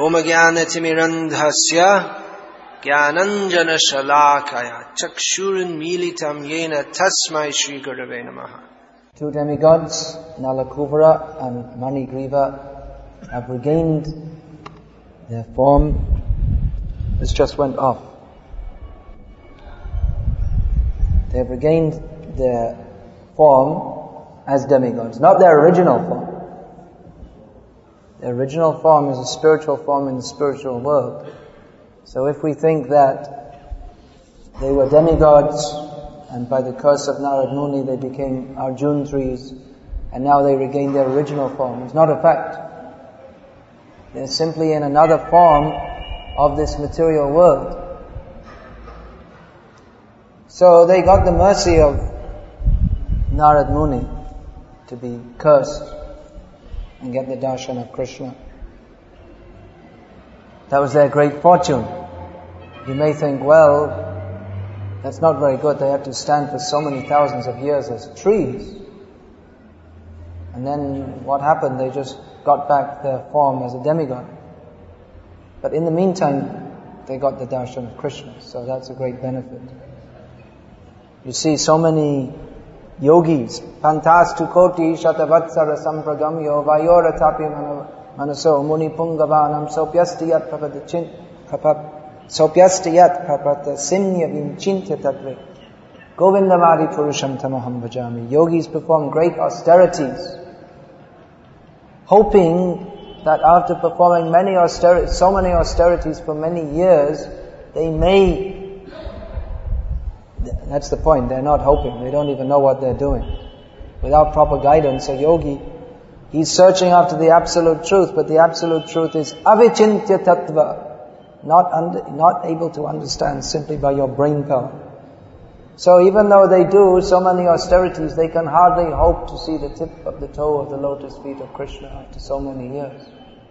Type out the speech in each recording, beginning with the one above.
Om Jnanatimirandhasya Jnananjanashalakaya Chakshurunmilitam Yena Tasmai Shri Gurave Namaha. Two demigods, Nalakuvara and Manigriva, have regained their form. This just went off. They have regained their form as demigods, not their original form. Their original form is a spiritual form in the spiritual world. So if we think that they were demigods and by the curse of Narad Muni they became Arjun trees and now they regain their original form, it's not a fact. They're simply in another form of this material world. So they got the mercy of Narad Muni to be cursed and get the darshan of Krishna. That was their great fortune. You may think, well, that's not very good. They had to stand for so many thousands of years as trees. And then what happened? They just got back their form as a demigod. But in the meantime, they got the darshan of Krishna. So that's a great benefit. You see so many yogis, pantastu koti shatavatsara sampragamyo vayoratapi manaso muni pungavanam sopyastiyat papata simnya vinchintya tadve govindamadi purusham tamaham bhajami. Yogis perform great austerities, hoping that after performing so many austerities for many years, they may. That's the point, they're not hoping, they don't even know what they're doing. Without proper guidance, a yogi, he's searching after the absolute truth, but the absolute truth is avichintya tattva, not able to understand simply by your brain power. So even though they do so many austerities, they can hardly hope to see the tip of the toe of the lotus feet of Krishna after so many years.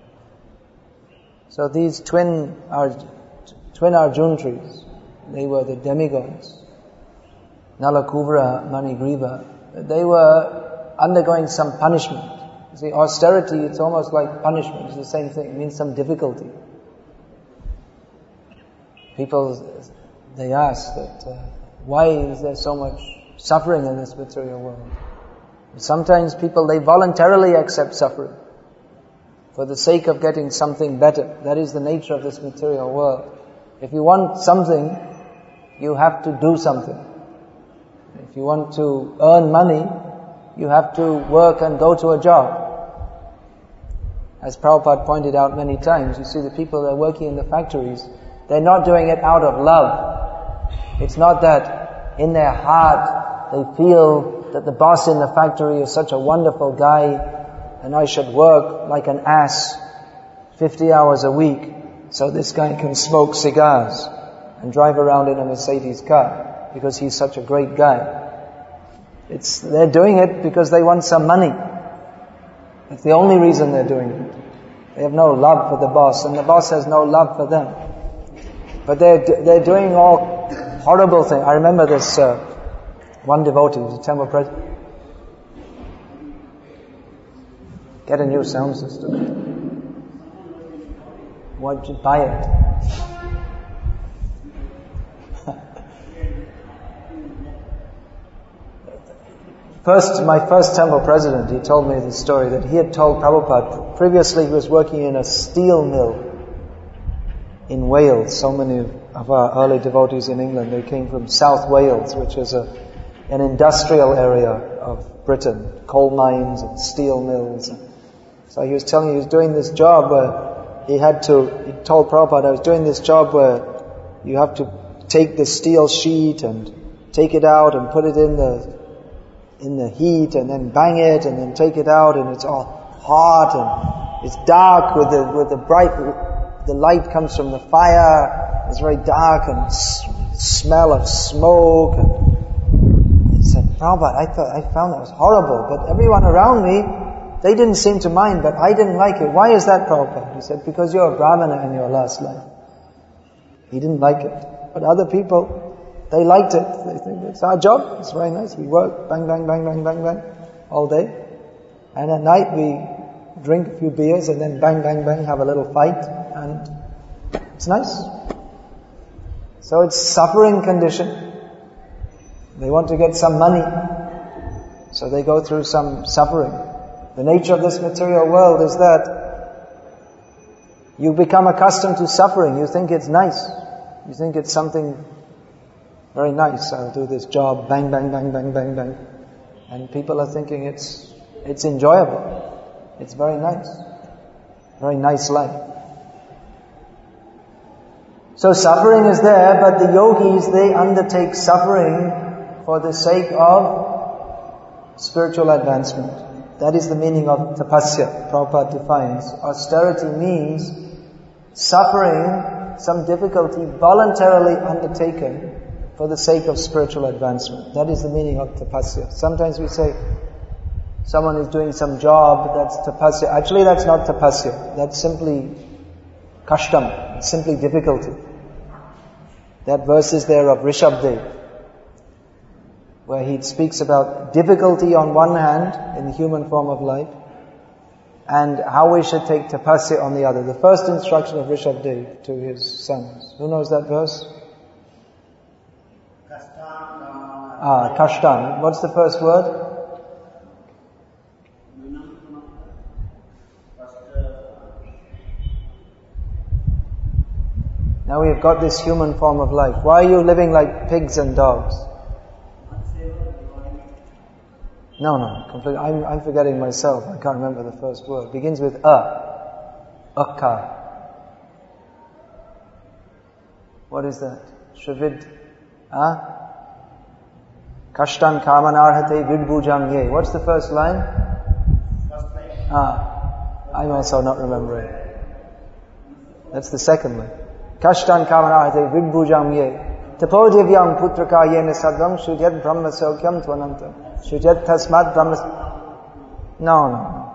So these twin Arjun trees, they were the demigods. Nalakuvara, Manigriva, they were undergoing some punishment. You see, austerity, it's almost like punishment. It's the same thing. It means some difficulty. People, they ask that, why is there so much suffering in this material world? Sometimes people, they voluntarily accept suffering for the sake of getting something better. That is the nature of this material world. If you want something, you have to do something. If you want to earn money, you have to work and go to a job. As Prabhupada pointed out many times, you see the people that are working in the factories, they're not doing it out of love. It's not that in their heart they feel that the boss in the factory is such a wonderful guy and I should work like an ass 50 hours a week so this guy can smoke cigars and drive around in a Mercedes car because he's such a great guy. They're doing it because they want some money. It's the only reason they're doing it. They have no love for the boss, and the boss has no love for them. But they're doing all horrible things. I remember this one devotee, the temple president. Get a new sound system. Why'd you buy it? My first temple president, he told me this story that he had told Prabhupada, previously he was working in a steel mill in Wales. So many of our early devotees in England, they came from South Wales, which is an industrial area of Britain, coal mines and steel mills. So he was telling me he was doing this job where he told Prabhupada, I was doing this job where you have to take the steel sheet and take it out and put it in the heat and then bang it and then take it out and it's all hot and it's dark with the light comes from the fire. It's very dark and smell of smoke. And he said, Prabhupada, I found that was horrible, but everyone around me, they didn't seem to mind, but I didn't like it. Why is that, Prabhupada? He said, because you're a Brahmana in your last life. He didn't like it. But other people, they liked it. They think it's our job. It's very nice. We work, bang, bang, bang, bang, bang, bang, all day. And at night we drink a few beers and then bang, bang, bang, have a little fight. and it's nice. So it's suffering condition. They want to get some money, so they go through some suffering. The nature of this material world is that you become accustomed to suffering. You think it's nice. You think it's something very nice. I'll do this job, bang, bang, bang, bang, bang, bang. And people are thinking it's enjoyable. It's very nice. Very nice life. So suffering is there, but the yogis, they undertake suffering for the sake of spiritual advancement. That is the meaning of tapasya. Prabhupada defines. Austerity means suffering, some difficulty voluntarily undertaken for the sake of spiritual advancement. That is the meaning of tapasya. Sometimes we say someone is doing some job, that's tapasya. Actually, that's not tapasya. That's simply kashtam. It's simply difficulty. That verse is there of Rishabdev, where he speaks about difficulty on one hand in the human form of life, and how we should take tapasya on the other. The first instruction of Rishabdev to his sons. Who knows that verse? Kashtan. What's the first word? Now we have got this human form of life. Why are you living like pigs and dogs? No, completely. I'm forgetting myself. I can't remember the first word. It begins with Akka. What is that? Shravid. Kashtan kamanarhate vidbhujam ye. What's the first line? I'm also not remembering. That's the second line. Kashtan kamanarhate vidbhujam ye. Tapodivyam putraka yena sadvam shudyat brahma sokyam tvananta. Shudyat tasmat brahma... No.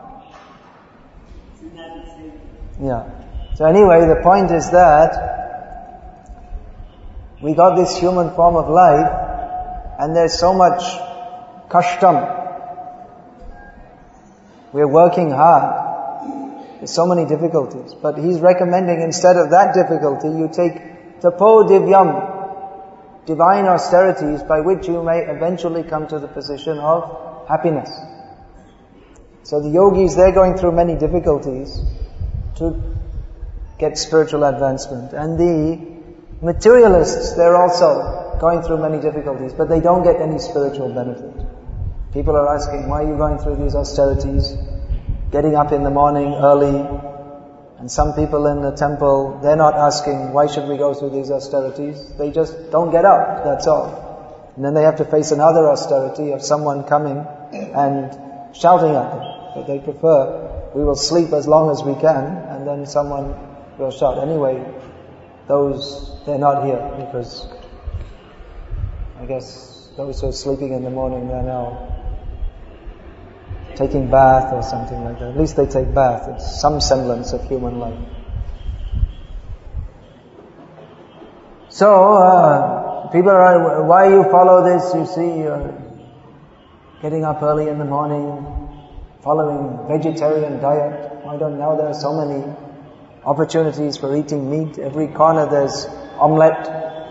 Yeah. So anyway, the point is that we got this human form of life, and there's so much kashtam. We're working hard. There's so many difficulties. But he's recommending instead of that difficulty, you take tapodivyam, divine austerities by which you may eventually come to the position of happiness. So the yogis, they're going through many difficulties to get spiritual advancement. And the materialists, they're also going through many difficulties, but they don't get any spiritual benefit. People are asking, why are you going through these austerities? Getting up in the morning early. And some people in the temple, they're not asking, why should we go through these austerities? They just don't get up, that's all. And then they have to face another austerity of someone coming and shouting at them. But they prefer, we will sleep as long as we can, and then someone will shout. Anyway, they're not here, because I guess those who are sleeping in the morning, they're now taking bath or something like that. At least they take bath. It's some semblance of human life. So, people are, why you follow this? You see, getting up early in the morning, following vegetarian diet. Why don't now there are so many opportunities for eating meat. Every corner there's omelette.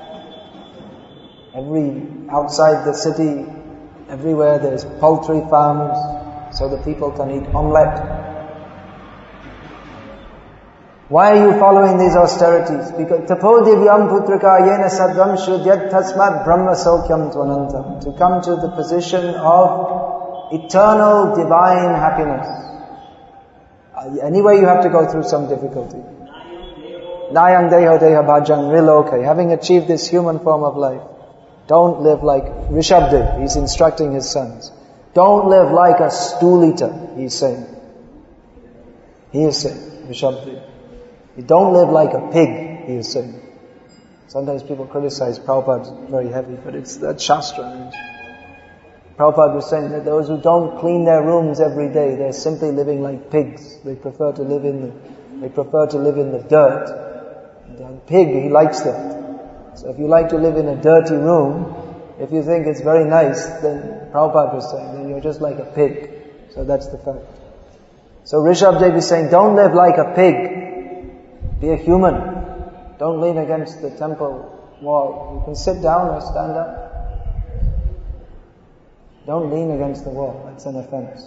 Outside the city, everywhere there's poultry farms, so the people can eat omelette. Why are you following these austerities? Because tapodivyam putraka yena sadvam shudyat tasmat brahma sokyam tvanantam. To come to the position of eternal divine happiness. Anyway, you have to go through some difficulty. Nayang deho deha bhajang riloke. Having achieved this human form of life, don't live like Rishabdev. He's instructing his sons. Don't live like a stulita, he's saying. He is saying, Rishabdev. Don't live like a pig, he is saying. Sometimes people criticize Prabhupada, very heavy, but that's Shastra. Prabhupada was saying that those who don't clean their rooms every day, they're simply living like pigs. They prefer to live in the dirt. The pig, he likes that. So if you like to live in a dirty room, if you think it's very nice, then Prabhupada was saying, then you're just like a pig. So that's the fact. So Rishabdev is saying, don't live like a pig. Be a human. Don't lean against the temple wall. You can sit down or stand up. Don't lean against the wall. That's an offense.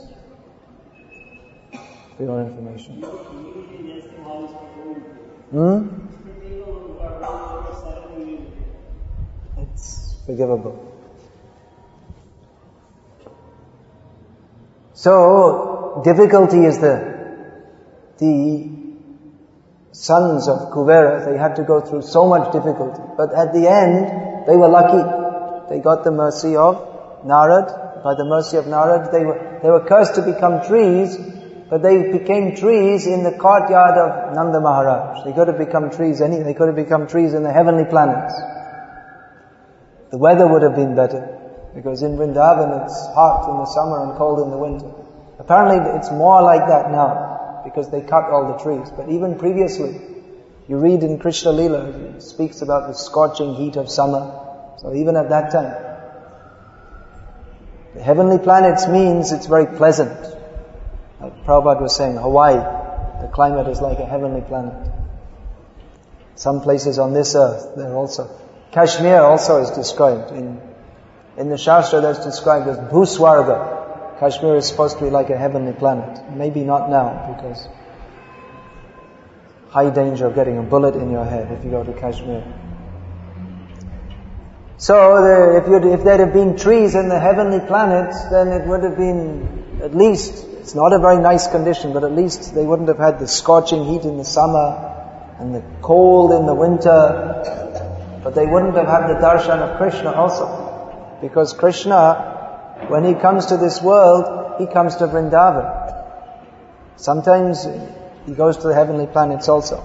For your information. It's forgivable. So, difficulty is the sons of Kuvera, they had to go through so much difficulty. But at the end, they were lucky. They got the mercy of Narad. By the mercy of Narad, they were cursed to become trees, but they became trees in the courtyard of Nanda Maharaj. They could have become trees they could have become trees in the heavenly planets. The weather would have been better, because in Vrindavan it's hot in the summer and cold in the winter. Apparently it's more like that now, because they cut all the trees. But even previously, you read in Krishna Leela, it speaks about the scorching heat of summer. So even at that time, the heavenly planets means it's very pleasant. Like Prabhupada was saying, Hawaii, the climate is like a heavenly planet. Some places on this earth, there also. Kashmir also is described. In the Shastra that's described as Bhuswarga. Kashmir is supposed to be like a heavenly planet. Maybe not now, because high danger of getting a bullet in your head if you go to Kashmir. So if there had been trees in the heavenly planets, then it would have been, at least, it's not a very nice condition, but at least they wouldn't have had the scorching heat in the summer and the cold in the winter, but they wouldn't have had the darshan of Krishna also. Because Krishna, when he comes to this world, he comes to Vrindavan. Sometimes he goes to the heavenly planets also.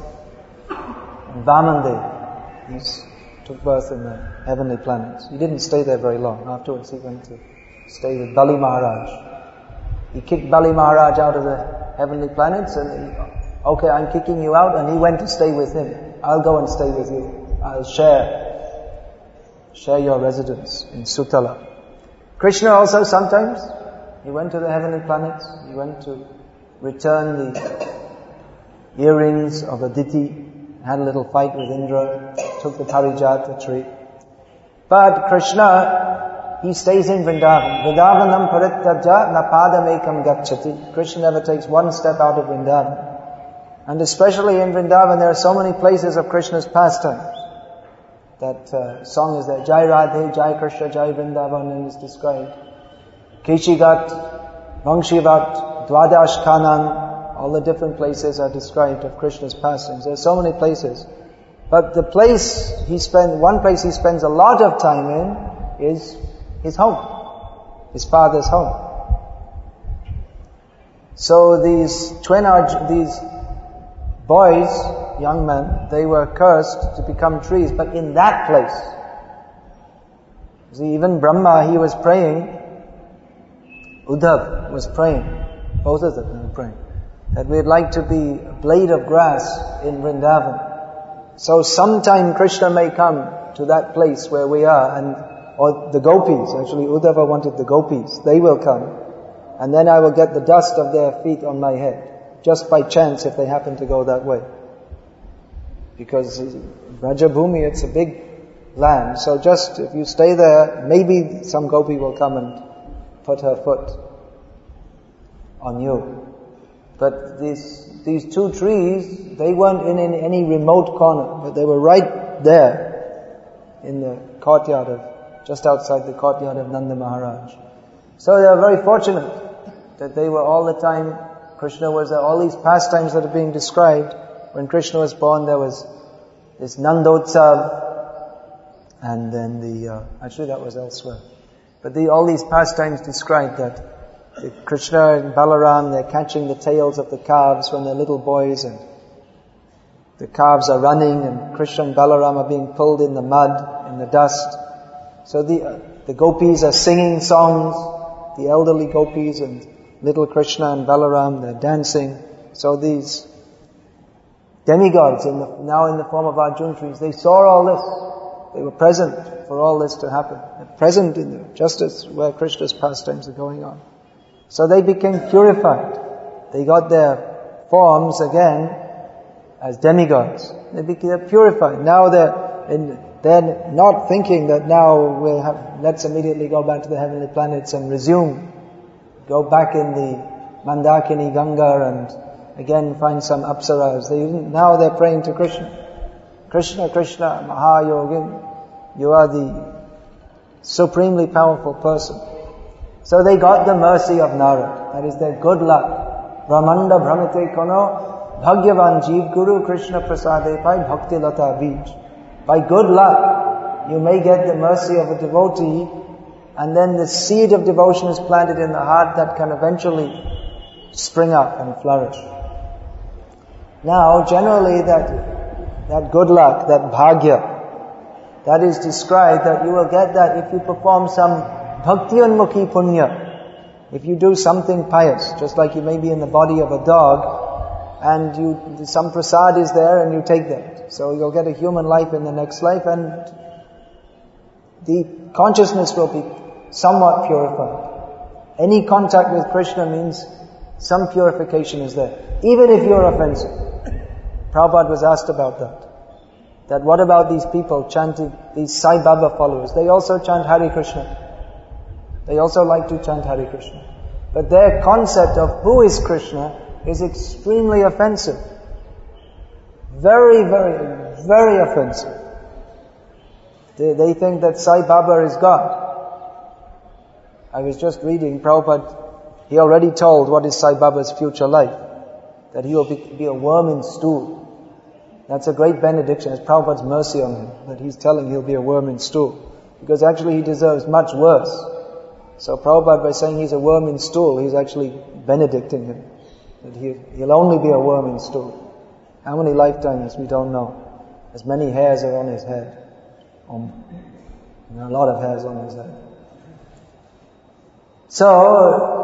Vamandev, he took birth in the heavenly planets. He didn't stay there very long. Afterwards he went to stay with Bali Maharaj. He kicked Bali Maharaj out of the heavenly planets and okay, I'm kicking you out, and he went to stay with him. I'll go and stay with you. I'll share your residence in Sutala. Krishna also sometimes, he went to the heavenly planets. He went to return the earrings of Aditi, had a little fight with Indra, took the Parijata tree. But Krishna, he stays in Vrindavan. Vrindavanam parittajya na padamekam gacchati. Krishna never takes one step out of Vrindavan. And especially in Vrindavan, there are so many places of Krishna's pastimes. That song is there, Jai Radhe, Jai Krishna, Jai Vrindavan, and is described. Keshigat, Vangshivat, Dwadash Kanan, all the different places are described of Krishna's pastimes. There are so many places. But the place one place he spends a lot of time in is his home, his father's home. So these boys, young men, they were cursed to become trees, but in that place. See, even Brahma, he was praying, Uddhav was praying, both of them were praying, that we'd like to be a blade of grass in Vrindavan. So sometime Krishna may come to that place where we are, or the gopis, actually Uddhava wanted the gopis, they will come, and then I will get the dust of their feet on my head. Just by chance if they happen to go that way. Because Rajabhumi, it's a big land, so just if you stay there, maybe some gopi will come and put her foot on you. But these two trees, they weren't in any remote corner, but they were right there in the courtyard just outside the courtyard of Nanda Maharaj. So they were very fortunate that they were all the time. Krishna was there. All these pastimes that are being described, when Krishna was born, there was this Nandotsav, and then actually that was elsewhere. But all these pastimes described that Krishna and Balaram, they're catching the tails of the calves when they're little boys, and the calves are running, and Krishna and Balaram are being pulled in the mud, in the dust. So the gopis are singing songs, the elderly gopis, and little Krishna and Balaram, they're dancing. So these demigods, now in the form of Arjuna trees, they saw all this. They were present for all this to happen. They're present just as where Krishna's pastimes are going on. So they became purified. They got their forms again, as demigods. They're purified. Now they're not thinking that now let's immediately go back to the heavenly planets and go back in the Mandakini Ganga and again find some apsaras. Now they're praying to Krishna. Krishna, Krishna, Mahayogin, you are the supremely powerful person. So they got the mercy of Narad. That is their good luck. Brahmanda Brahmate Kono Bhagyavan Jeev Guru Krishna Prasade Pai Bhakti Lata Bij. By good luck, you may get the mercy of a devotee, and then the seed of devotion is planted in the heart that can eventually spring up and flourish. Now, generally that good luck, that bhagya, that is described that you will get that if you perform some bhakti unmukhi punya. If you do something pious, just like you may be in the body of a dog, and some prasad is there and you take that. So you'll get a human life in the next life, and the consciousness will be somewhat purified. Any contact with Krishna means some purification is there, even if you're offensive. Prabhupada was asked about that. That what about these people chanting, these Sai Baba followers? They also chant Hare Krishna. They also like to chant Hare Krishna. But their concept of who is Krishna is extremely offensive. Very, very, very offensive. They think that Sai Baba is God. I was just reading Prabhupada, he already told what is Sai Baba's future life. That he will be a worm in stool. That's a great benediction. It's Prabhupada's mercy on him, that he's telling he'll be a worm in stool. Because actually he deserves much worse. So Prabhupada, by saying he's a worm in stool, he's actually benedicting him. That he'll only be a worm in stool. How many lifetimes, we don't know. As many hairs are on his head. A lot of hairs on his head. So,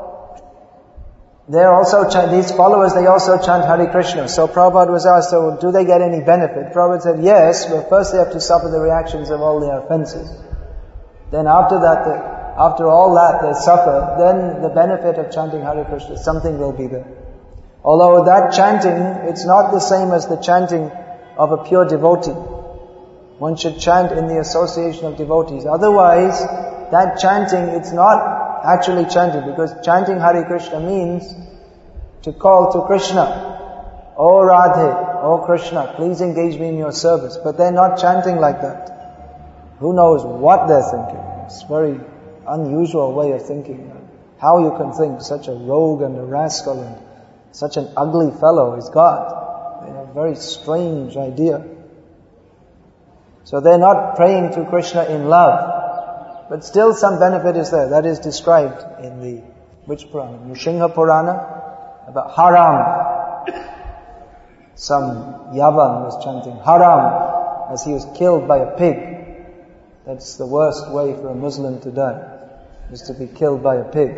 these followers, they also chant Hare Krishna. So Prabhupada was asked, so do they get any benefit? Prabhupada said, yes, but first they have to suffer the reactions of all their offenses. Then after all that they suffer, then the benefit of chanting Hare Krishna, something will be there. Although that chanting, it's not the same as the chanting of a pure devotee. One should chant in the association of devotees. Otherwise, that chanting, it's not actually chanting, because chanting Hare Krishna means to call to Krishna. Oh Radhe, oh Krishna, please engage me in your service. But they're not chanting like that. Who knows what they're thinking? It's a very unusual way of thinking. How you can think such a rogue and a rascal and such an ugly fellow is God. They have a very strange idea. So they're not praying to Krishna in love. But still some benefit is there. That is described in which Purana? Nrsimha Purana, about Haram. Some Yavan was chanting Haram as he was killed by a pig. That's the worst way for a Muslim to die, is to be killed by a pig.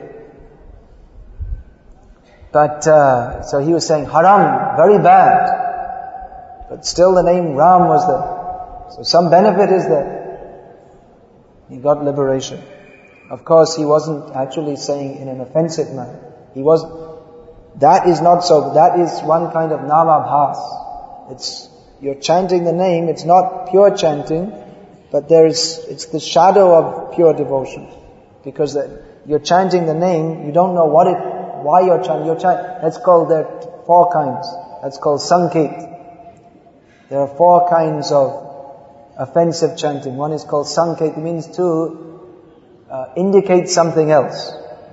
But, so he was saying Haram, very bad. But still the name Ram was there. So some benefit is there. He got liberation. Of course, he wasn't actually saying in an offensive manner. That is not so. That is one kind of namabhas. You're chanting the name, it's not pure chanting, but it's the shadow of pure devotion. Because you're chanting the name, you don't know why you're chanting. That's called, there are 4 kinds. That's called sanket. There are 4 kinds of offensive chanting. One is called sanket. It means to indicate something else.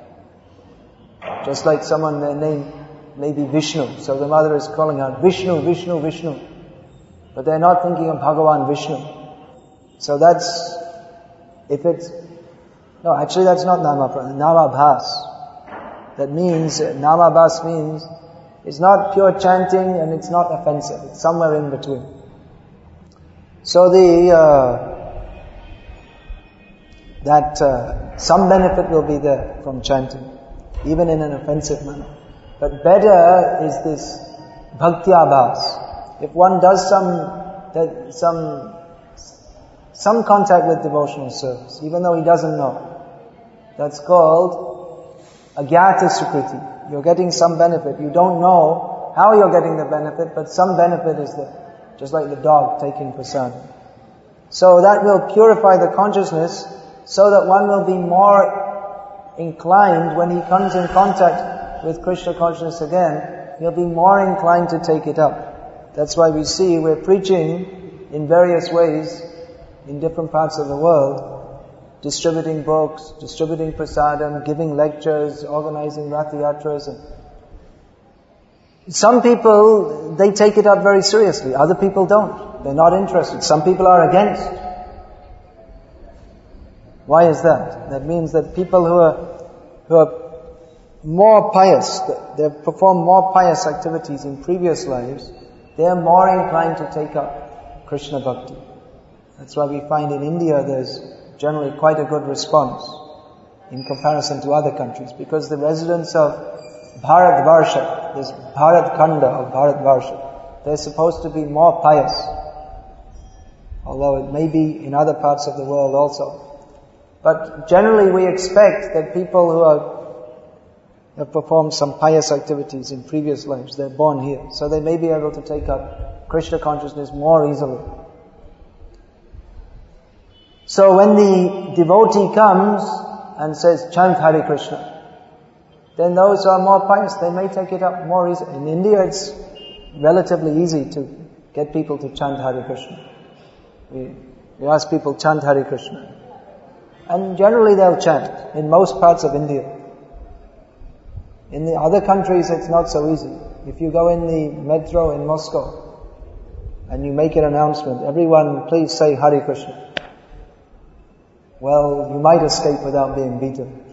Just like their name may be Vishnu. So the mother is calling out Vishnu, Vishnu, Vishnu. But they're not thinking of Bhagavan Vishnu. So that's not namabhas. That means, namabhas means, it's not pure chanting and it's not offensive. It's somewhere in between. So some benefit will be there from chanting, even in an offensive manner. But better is this bhakti abhas. If one does some contact with devotional service, even though he doesn't know, that's called agyata sukriti. You're getting some benefit. You don't know how you're getting the benefit, but some benefit is there, just like the dog taking prasadam. So that will purify the consciousness so that one will be more inclined when he comes in contact with Krishna consciousness again, he'll be more inclined to take it up. That's why we see we're preaching in various ways in different parts of the world, distributing books, distributing prasadam, giving lectures, organizing Rath Yatras. Some people, they take it up very seriously. Other people don't. They're not interested. Some people are against. Why is that? That means that people who are more pious, they perform more pious activities in previous lives, they're more inclined to take up Krishna Bhakti. That's why we find in India there's generally quite a good response in comparison to other countries, because the residents of Bharatvarsha, this Bharat Khanda of Bharatvarsha, they're supposed to be more pious, although it may be in other parts of the world also. But generally we expect that people who have performed some pious activities in previous lives, they're born here, so they may be able to take up Krishna consciousness more easily. So when the devotee comes and says, chant Hare Krishna, then those who are more pious, they may take it up more easily. In India it's relatively easy to get people to chant Hare Krishna. We ask people, chant Hare Krishna. And generally they'll chant in most parts of India. In the other countries it's not so easy. If you go in the metro in Moscow and you make an announcement, everyone please say Hare Krishna. Well, you might escape without being beaten.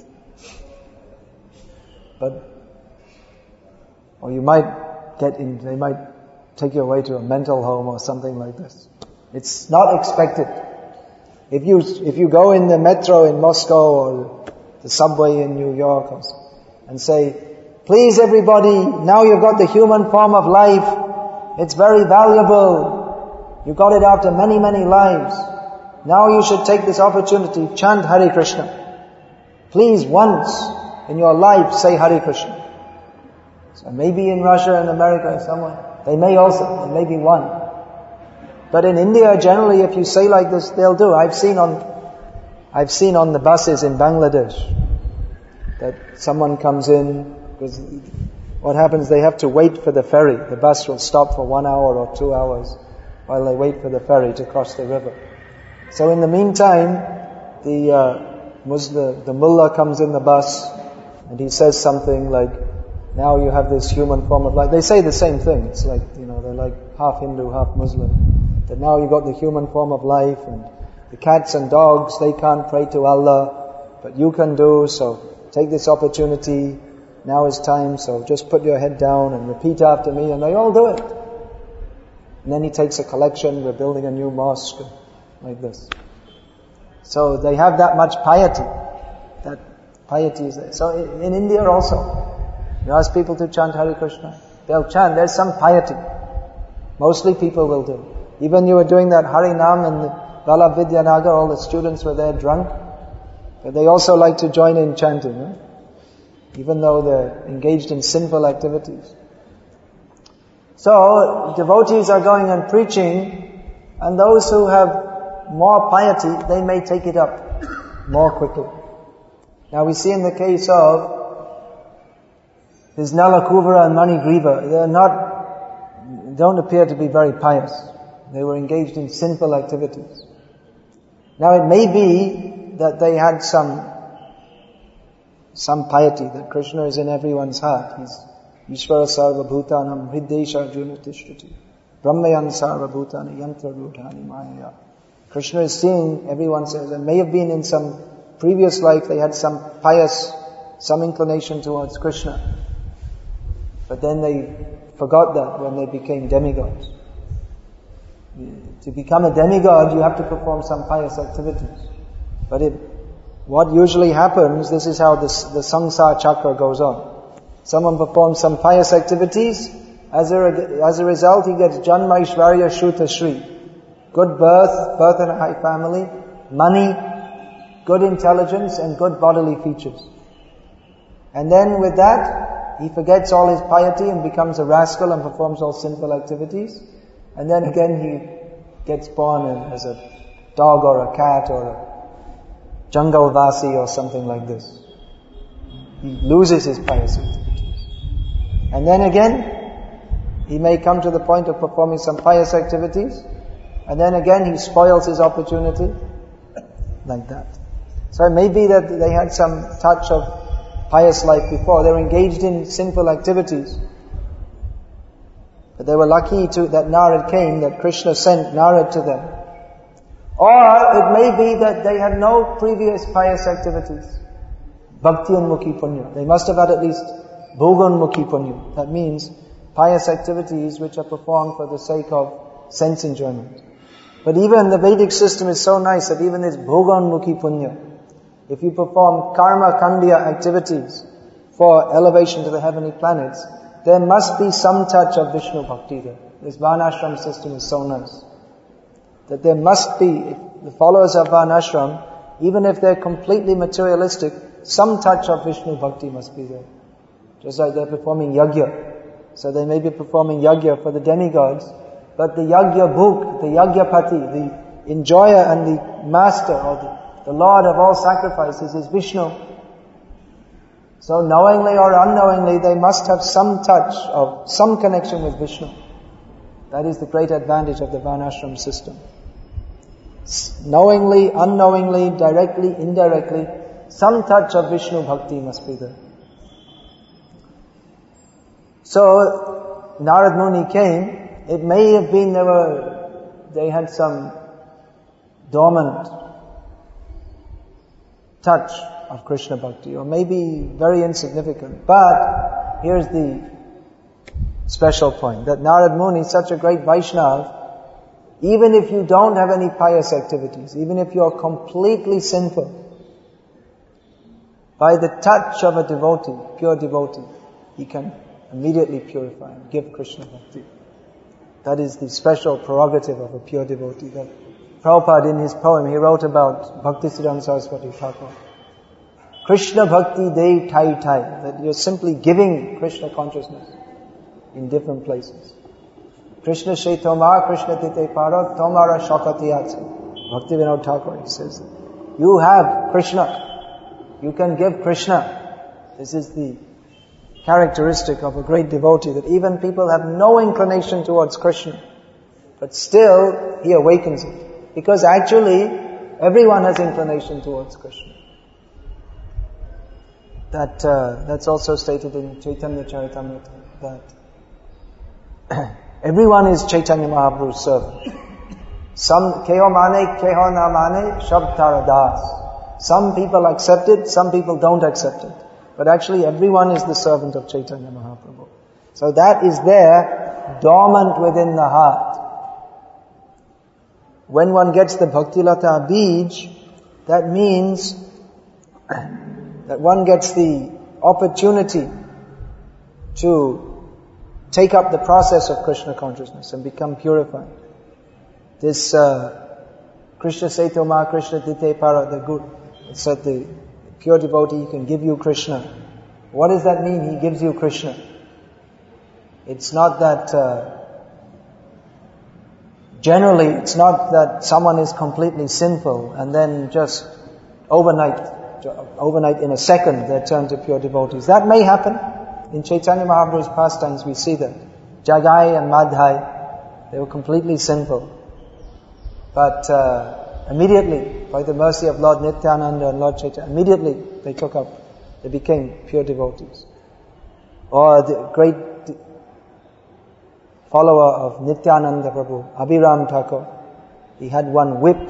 Or you might they might take you away to a mental home or something like this. It's not expected. If you go in the metro in Moscow or the subway in New York and say, please everybody, now you've got the human form of life, it's very valuable, you got it after many, many lives, now you should take this opportunity, chant Hare Krishna. Please once in your life say Hare Krishna. So maybe in Russia and America somewhere, they may be one. But in India, generally, if you say like this, they'll do. I've seen on the buses in Bangladesh that someone comes in, because what happens, they have to wait for the ferry. The bus will stop for 1 hour or 2 hours while they wait for the ferry to cross the river. So in the meantime, the mullah comes in the bus and he says something like, now you have this human form of life. They say the same thing. It's like, they're like half Hindu, half Muslim. That now you've got the human form of life, and the cats and dogs, they can't pray to Allah, but you can do, so take this opportunity, now is time, so just put your head down and repeat after me, and they all do it. And then he takes a collection, we're building a new mosque, like this. So they have that much piety. That piety is there. So in India also, you ask people to chant Hare Krishna, they'll chant, there's some piety. Mostly people will do. Even you were doing that Harinam in the Vallabh Vidyanagar, all the students were there drunk, but they also like to join in chanting, even though they're engaged in sinful activities. So, devotees are going and preaching, and those who have more piety, they may take it up more quickly. Now we see in the case of this Nalakuvara and Manigriva, don't appear to be very pious. They were engaged in sinful activities. Now it may be that they had some piety, that Krishna is in everyone's heart. He's Ishvara Sarva Bhutanam Hriddesha Arjuna Tishtati Brahmayan Sarva Bhutani Yantra Rudhani Maya. Krishna is seeing everyone says, and may have been in some previous life they had some inclination towards Krishna. But then they forgot that when they became demigods. To become a demigod, you have to perform some pious activities. But what usually happens, this is how the samsara chakra goes on. Someone performs some pious activities, as a result he gets Janma Ishvarya Shruta Shri. Good birth in a high family, money, good intelligence and good bodily features. And then with that, he forgets all his piety and becomes a rascal and performs all sinful activities. And then again he gets born as a dog or a cat or a jungle vasi or something like this. He loses his pious activities. And then again, he may come to the point of performing some pious activities, and then again he spoils his opportunity, like that. So it may be that they had some touch of pious life before. They were engaged in sinful activities. But they were lucky that Narad came, that Krishna sent Narad to them. Or it may be that they had no previous pious activities. Bhakti Unmukhi Punya. They must have had at least Bhoganmukhi Punya. That means pious activities which are performed for the sake of sense enjoyment. But even the Vedic system is so nice that even this Bhoganmukhi Punya, if you perform karma kandya activities for elevation to the heavenly planets, there must be some touch of Vishnu Bhakti there. This Varnashram system is so nice. That there must be, the followers of Varnashram, even if they're completely materialistic, some touch of Vishnu Bhakti must be there. Just like they're performing yajna. So they may be performing yajna for the demigods, but the yajna bhuk, the yajnapati, the enjoyer and the master or the lord of all sacrifices is Vishnu. So knowingly or unknowingly, they must have some touch of, some connection with Vishnu. That is the great advantage of the Varnashram system. Knowingly, unknowingly, directly, indirectly, some touch of Vishnu Bhakti must be there. So, Narad Muni came. It may have been they had some dormant touch of Krishna Bhakti, or maybe very insignificant. But, here's the special point, that Narad Muni is such a great Vaishnava, even if you don't have any pious activities, even if you're completely sinful, by the touch of a devotee, pure devotee, he can immediately purify and give Krishna Bhakti. That is the special prerogative of a pure devotee. That Prabhupada in his poem, he wrote about Bhaktisiddhanta Saraswati Thakur. Krishna Bhakti Dev Thai Thai, that you're simply giving Krishna consciousness in different places. Krishna Shaitoma, Krishna Tite Paro, Tomara Shakatiyatsi. Bhakti Vinod Thakur, he says, you have Krishna. You can give Krishna. This is the characteristic of a great devotee, that even people have no inclination towards Krishna, but still he awakens it. Because actually, everyone has inclination towards Krishna. That's also stated in Chaitanya Charitamrita, that everyone is Chaitanya Mahaprabhu's servant. Some keho mane, keho na mane, shab taradas. Some people accept it, some people don't accept it. But actually everyone is the servant of Chaitanya Mahaprabhu. So that is there, dormant within the heart. When one gets the Bhaktilata Bij, that means that one gets the opportunity to take up the process of Krishna consciousness and become purified. This Krishna Saitoma, Krishna Tite Para, the good, it said the pure devotee can give you Krishna. What does that mean? He gives you Krishna. It's not that generally, it's not that someone is completely sinful and then just overnight in a second they're turned to pure devotees. That may happen. In Chaitanya Mahaprabhu's pastimes we see that. Jagai and Madhai, they were completely sinful. But immediately, by the mercy of Lord Nityananda and Lord Chaitanya, immediately they became pure devotees. Or the great follower of Nityananda Prabhu, Abhiram Thakur, he had one whip.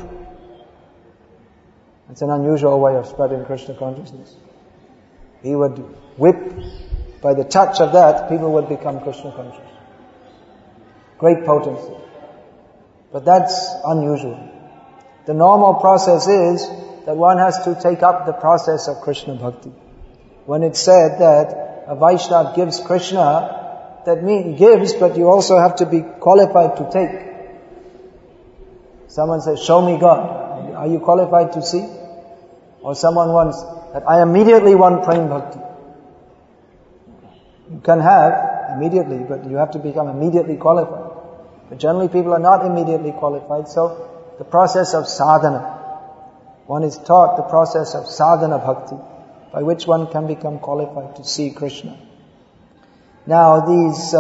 It's an unusual way of spreading Krishna consciousness. He would whip, by the touch of that, people would become Krishna conscious. Great potency. But that's unusual. The normal process is that one has to take up the process of Krishna Bhakti. When it's said that a Vaishnava gives Krishna, that means gives, but you also have to be qualified to take. Someone says, show me God. Are you qualified to see? Or someone wants that I immediately want Prem Bhakti. You can have immediately, but you have to become immediately qualified. But generally people are not immediately qualified, so the process of sadhana. One is taught the process of sadhana bhakti, by which one can become qualified to see Krishna. Now these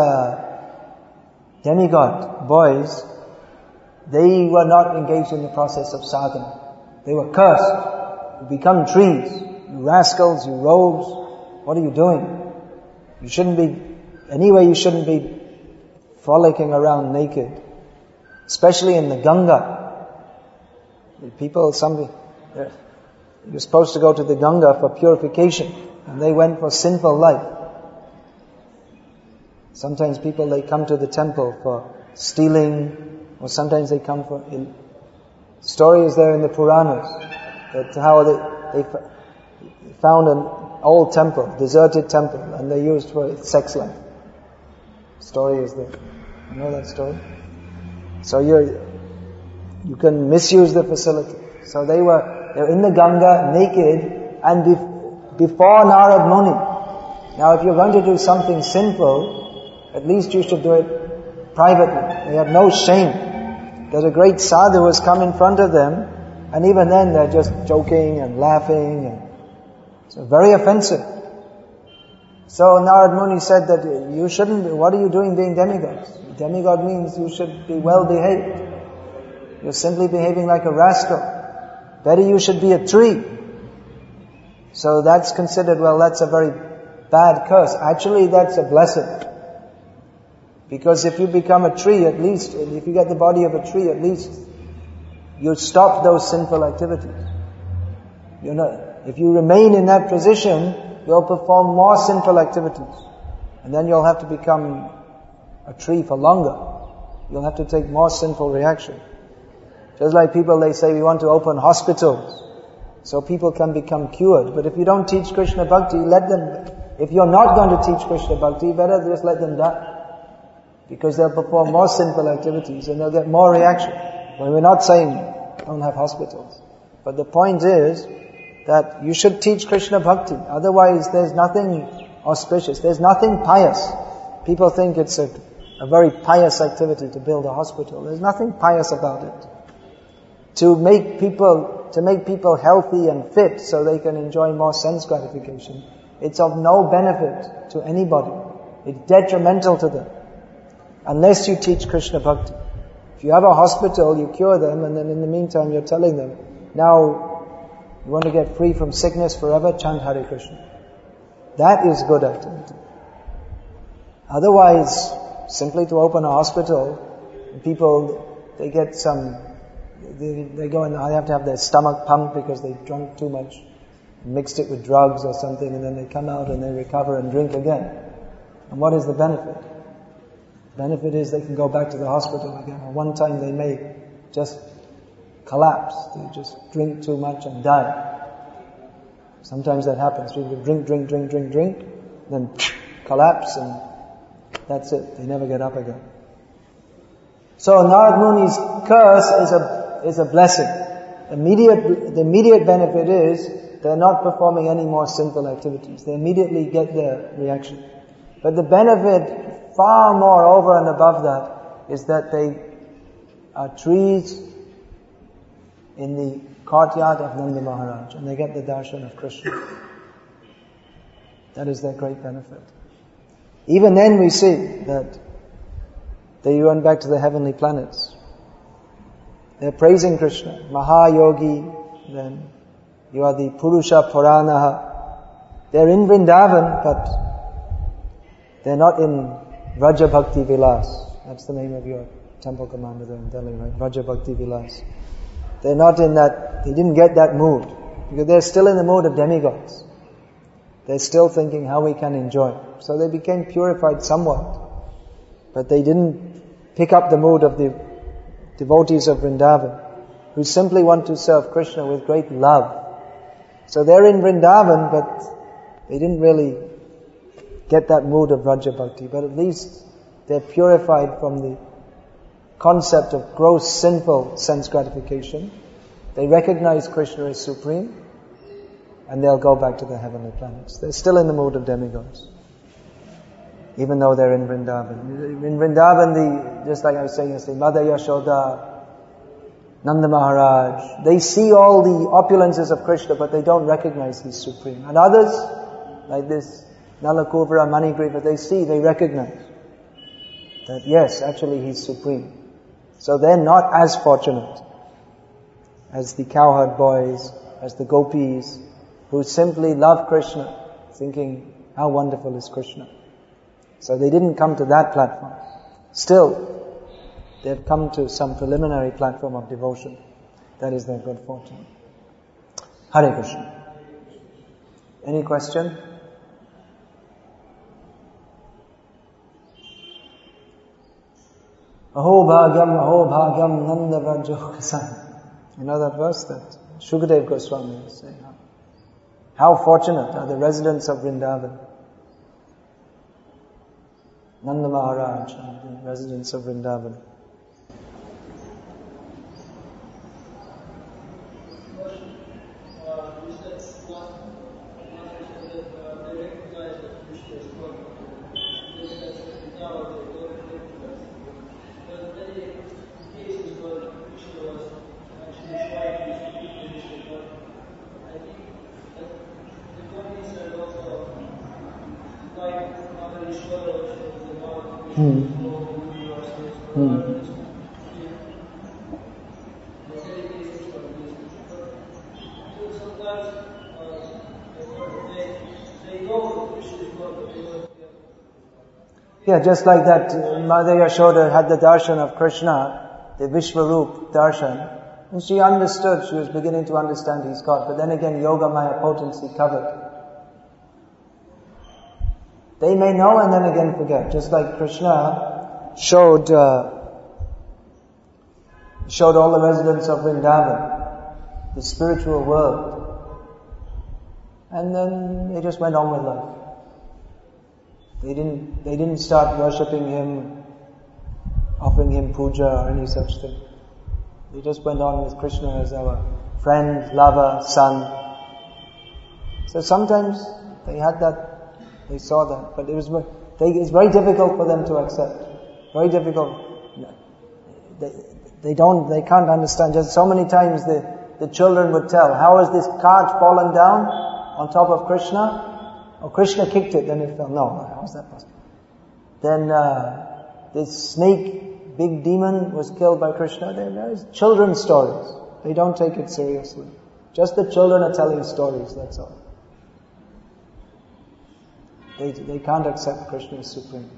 demigod boys, they were not engaged in the process of sadhana. They were cursed. You become trees. You rascals, you rogues. What are you doing? You shouldn't be frolicking around naked. Especially in the Ganga. You're supposed to go to the Ganga for purification. And they went for sinful life. Sometimes people, they come to the temple for stealing, or sometimes they come for... Story is there in the Puranas, that how they found an old temple, deserted temple, and they used for sex life. Story is there. You know that story? So you can misuse the facility. So they're in the Ganga, naked, and before Narad Muni. Now if you're going to do something sinful, at least you should do it privately. They had no shame. That a great sadhu has come in front of them, and even then they're just joking and laughing, and so very offensive. So Narad Muni said that you shouldn't be, what are you doing being demigods? Demigod means you should be well behaved. You're simply behaving like a rascal. Better you should be a tree. So that's considered, well, that's a very bad curse. Actually, that's a blessing. Because if you become a tree, at least, if you get the body of a tree, at least you stop those sinful activities. If you remain in that position, you'll perform more sinful activities. And then you'll have to become a tree for longer. You'll have to take more sinful reaction. Just like people, they say we want to open hospitals so people can become cured. But if you don't teach Krishna Bhakti, if you're not going to teach Krishna Bhakti, better just let them die. Because they'll perform more sinful activities and they'll get more reaction. When we're not saying don't have hospitals. But the point is that you should teach Krishna Bhakti. Otherwise there's nothing auspicious. There's nothing pious. People think it's a very pious activity to build a hospital. There's nothing pious about it. To make people healthy and fit so they can enjoy more sense gratification, it's of no benefit to anybody. It's detrimental to them. Unless you teach Krishna Bhakti. If you have a hospital, you cure them, and then in the meantime you're telling them, now you want to get free from sickness forever, chant Hare Krishna. That is good activity. Otherwise, simply to open a hospital, people, they go and they have to have their stomach pumped because they drunk too much, mixed it with drugs or something, and then they come out and they recover and drink again. And what is the benefit? Benefit is they can go back to the hospital again. Or one time they may just collapse. They just drink too much and die. Sometimes that happens. People drink, then collapse and that's it. They never get up again. So Narad Muni's curse is a blessing. The immediate benefit is they're not performing any more sinful activities. They immediately get their reaction. But the benefit far more over and above that is that they are trees in the courtyard of Nanda Maharaj and they get the darshan of Krishna. That is their great benefit. Even then we see that they run back to the heavenly planets. They're praising Krishna. Mahayogi, then you are the Purusha Puranaha. They're in Vrindavan, but they're not in Vraja Bhakti Vilas. That's the name of your temple commander there in Delhi, right? Vraja Bhakti Vilas. They're not in that, they didn't get that mood. Because they're still in the mood of demigods. They're still thinking how we can enjoy. So they became purified somewhat. But they didn't pick up the mood of the devotees of Vrindavan, who simply want to serve Krishna with great love. So they're in Vrindavan, but they didn't really get that mood of Vraja Bhakti, but at least they're purified from the concept of gross sinful sense gratification. They recognize Krishna as supreme, and they'll go back to the heavenly planets. They're still in the mood of demigods. even though they're in Vrindavan. In Vrindavan, just like I was saying yesterday, Mother Yashoda, Nanda Maharaj, they see all the opulences of Krishna, but they don't recognize He's supreme. And others, like this Nalakuvara, Manigriva, they recognize that yes, actually He's supreme. So they're not as fortunate as the cowherd boys, as the gopis, who simply love Krishna, thinking, how wonderful is Krishna. So they didn't come to that platform. Still, they've come to some preliminary platform of devotion. That is their good fortune. Hare Krishna. Any question? Aho bhagyam nanda vrajo kasan. You know that verse that Shukadev Goswami is saying? How fortunate are the residents of Vrindavan. Nanda Maharaj and the residents of Vrindavan. Yeah, just like that Mother Yashoda had the darshan of Krishna, the Vishwarup darshan, and she understood, she was beginning to understand He's God, but then again Yogamaya potency covered. They may know and then again forget, just like Krishna showed all the residents of Vrindavan, the spiritual world, and then they just went on with life. They didn't start worshipping Him, offering Him puja or any such thing. They just went on with Krishna as our friend, lover, son. So sometimes they had that, they saw that, but it's very difficult for them to accept. Very difficult. They can't understand. Just so many times the children would tell, how has this cart fallen down on top of Krishna? Oh, Krishna kicked it, then it fell. No, how is that possible? Then this snake, big demon, was killed by Krishna. There's children's stories. They don't take it seriously. Just the children are telling stories, that's all. They can't accept Krishna as supreme.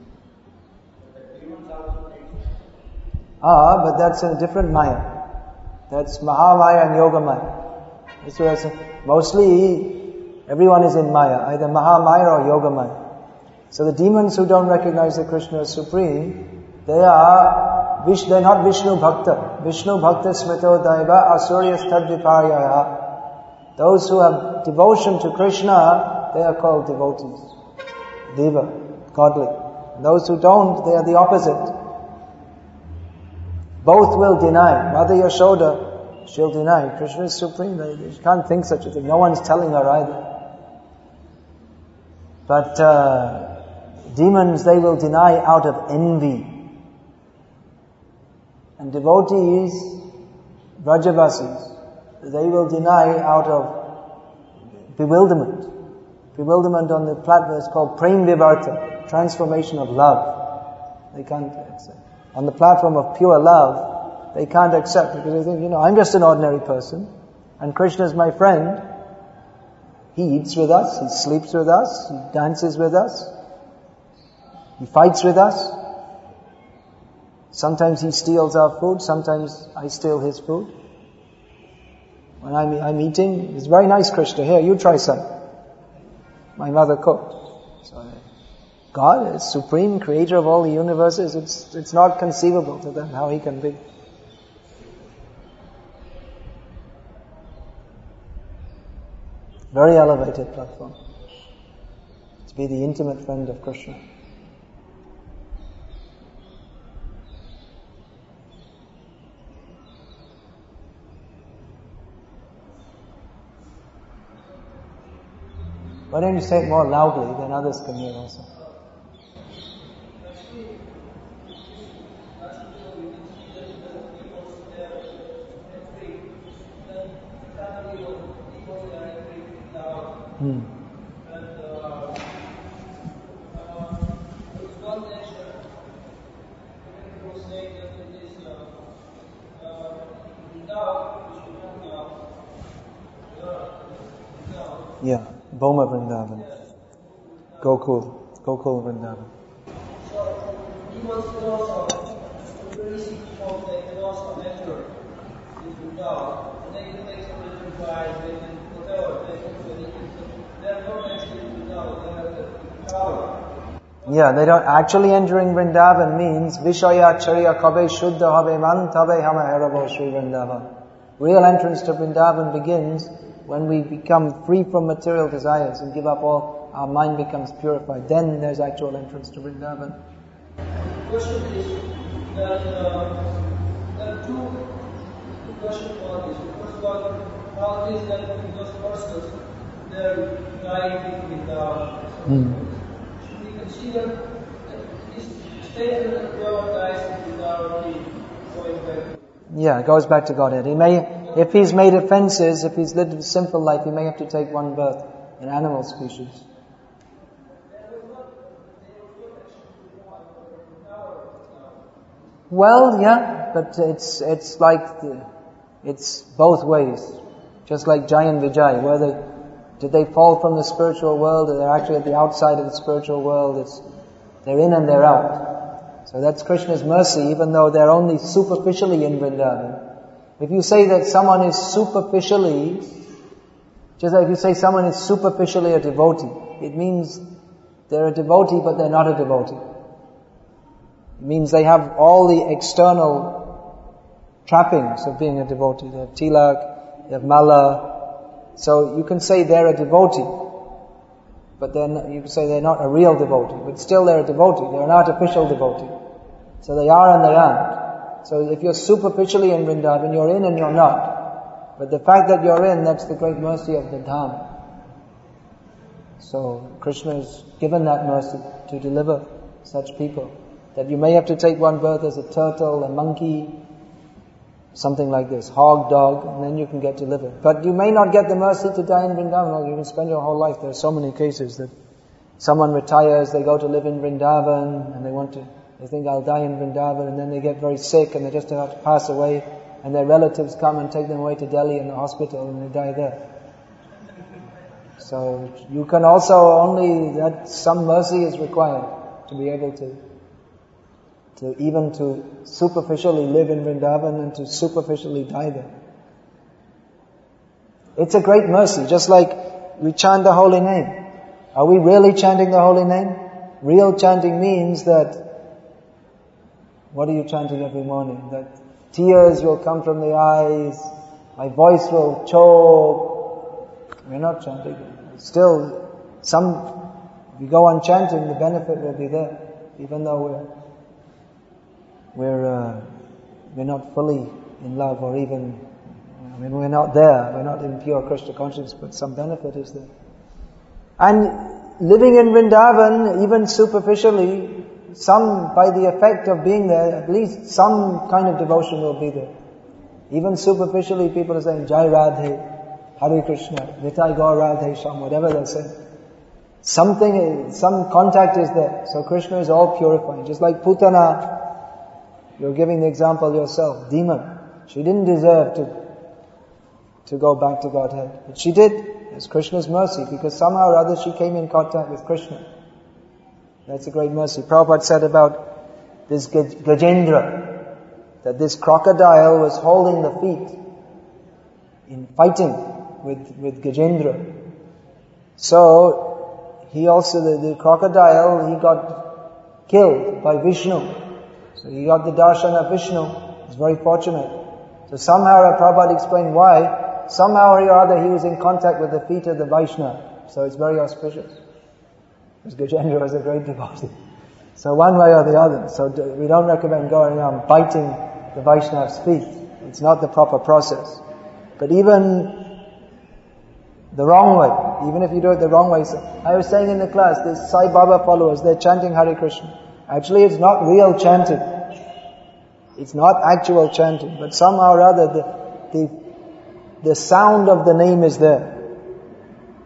But that's a different Maya. That's Mahamaya and Yogamaya. That's what I say. Mostly, everyone is in Maya, either Mahamaya or Yogamaya. So the demons who don't recognize that Krishna is supreme, they're not Vishnu Bhakta. Vishnu Bhakta Smito Daiva Asuryas Tadviparyaya. Those who have devotion to Krishna, they are called devotees. Deva, godly. And those who don't, they are the opposite. Both will deny. Mother Yashoda, she'll deny. Krishna is supreme. She can't think such a thing. No one's telling her either. But demons, they will deny out of envy. And devotees, Vrajavasis, they will deny out of bewilderment. Bewilderment on the platform is called Prem Vivarta, transformation of love. They can't accept. On the platform of pure love, they can't accept because they think, I'm just an ordinary person and Krishna is my friend. He eats with us, he sleeps with us, he dances with us, he fights with us. Sometimes he steals our food, sometimes I steal his food. When I'm eating, it's very nice, Krishna, here, you try some. My mother cooked. So God is supreme creator of all the universes. It's not conceivable to them how He can be. Very elevated platform. To be the intimate friend of Krishna. Why don't you say it more loudly, then others can hear also. Hmm. Yeah, Boma Vrindavan. Gokul Vrindavan. So he wants to also, very easy people, they can also enter into God, and they can make some different tribes, they can whatever, they're not actually into God, they have the power. Yeah, they don't actually entering Vrindavan means Vishaya Charya Kabe Shuddha Habe Man Tabe Hama Herabo Sri Vrindavan. Real entrance to Vrindavan begins when we become free from material desires and give up all, our mind becomes purified. Then there's actual entrance to Vrindavan. The question is that there are two questions about this. The first one, how it is that those persons, they're dying in Vrindavan. Should we consider that this statement that Brahma dies in Vrindavan going back? Yeah, it goes back to Godhead. He may, if he's made offenses, if he's lived a sinful life, he may have to take one birth in animal species. Well, yeah, but it's both ways. Just like Jai and Vijay, did they fall from the spiritual world, or they're actually at the outside of the spiritual world? They're in and they're out. So that's Krishna's mercy, even though they're only superficially in Vrindavan. If you say that someone is superficially, just like if you say someone is superficially a devotee, it means they're a devotee but they're not a devotee. It means they have all the external trappings of being a devotee. They have tilak, they have mala. So you can say they're a devotee, but you can say they're not a real devotee, but still they're a devotee. They're an artificial devotee. So they are and they aren't. So if you're superficially in Vrindavan, you're in and you're not. But the fact that you're in, that's the great mercy of the Dham. So Krishna has given that mercy to deliver such people. That you may have to take one birth as a turtle, a monkey, something like this, hog, dog, and then you can get delivered. But you may not get the mercy to die in Vrindavan, or you can spend your whole life. There are so many cases that someone retires, they go to live in Vrindavan, and they think I'll die in Vrindavan, and then they get very sick and they just have to pass away, and their relatives come and take them away to Delhi in the hospital and they die there. So you can also some mercy is required to be able to superficially live in Vrindavan and to superficially die there. It's a great mercy, just like we chant the holy name. Are we really chanting the holy name? Real chanting means that, what are you chanting every morning? That tears will come from the eyes, my voice will choke. We're not chanting. Still, if you go on chanting, the benefit will be there, even though we're not fully in love, or even, we're not there, we're not in pure Krishna consciousness, but some benefit is there. And living in Vrindavan, even superficially, by the effect of being there, at least some kind of devotion will be there. Even superficially, people are saying, Jai Radhe, Hare Krishna, Nitai Gaur Radhe Sham, whatever they're saying. Some contact is there. So Krishna is all purifying. Just like Putana, you're giving the example yourself, demon. She didn't deserve to go back to Godhead. But she did. It's Krishna's mercy, because somehow or other she came in contact with Krishna. That's a great mercy. Prabhupada said about this Gajendra, that this crocodile was holding the feet in fighting with Gajendra. So, he also, the crocodile, he got killed by Vishnu. So he got the darshan of Vishnu. He's very fortunate. So somehow Prabhupada explained why. Somehow or other he was in contact with the feet of the Vaishnava. So it's very auspicious. Because Gajendra was a great devotee. So one way or the other. So we don't recommend going around biting the Vaishnava's feet. It's not the proper process. But even the wrong way, even if you do it the wrong way. So I was saying in the class, there's Sai Baba followers, they're chanting Hare Krishna. Actually, it's not real chanting. It's not actual chanting. But somehow or other, the sound of the name is there.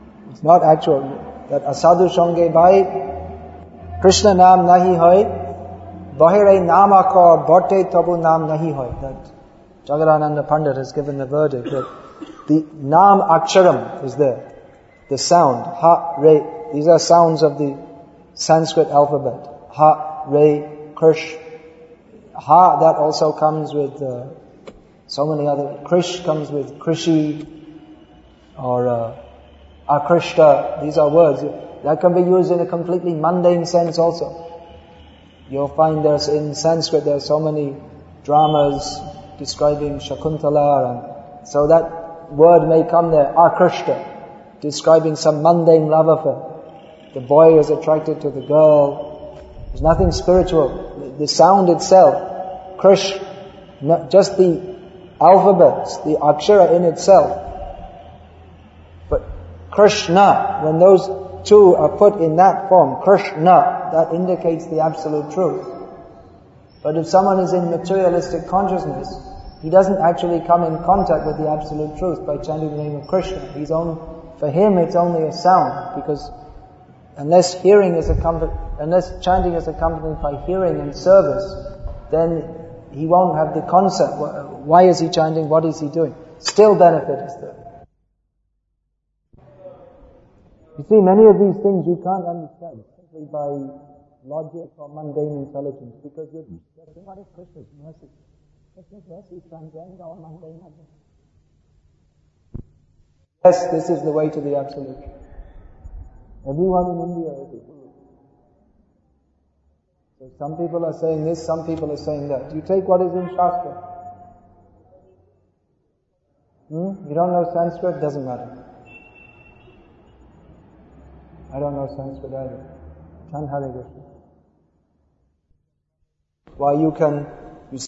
not actual. That asadhu sange bhai, Krishna naam nahi hoy, bahire nama ko bhate tabu naam nahi hoy. That Jagadananda Pandit has given the verdict that the naam aksharam is there. The sound, ha, re, these are sounds of the Sanskrit alphabet. Ha, re, krish. Ha, that also comes with so many other. Krish comes with krishi or akrishta. These are words that can be used in a completely mundane sense also. You'll find there's in Sanskrit there are so many dramas describing Shakuntala, and so that word may come there, akrishta, describing some mundane love affair. The boy is attracted to the girl. There's nothing spiritual. The sound itself, krish, not just the alphabets, the akshara in itself. But Krishna, when those two are put in that form, Krishna, that indicates the absolute truth. But if someone is in materialistic consciousness, he doesn't actually come in contact with the absolute truth by chanting the name of Krishna. For him it's only a sound, because unless chanting is accompanied by hearing and service, then he won't have the concept. Why is he chanting? What is he doing? Still benefit is there. You see, many of these things you can't understand simply by logic or mundane intelligence, because you're saying, what is Krishna's mercy? Krishna's mercy transcends all mundane logic. Yes, this is the way to the absolute. Everyone in India is a guru. So some people are saying this, some people are saying that. You take what is in Shastra. You don't know Sanskrit? Doesn't matter. I don't know Sanskrit either. Chant Hare Krishna. Why you can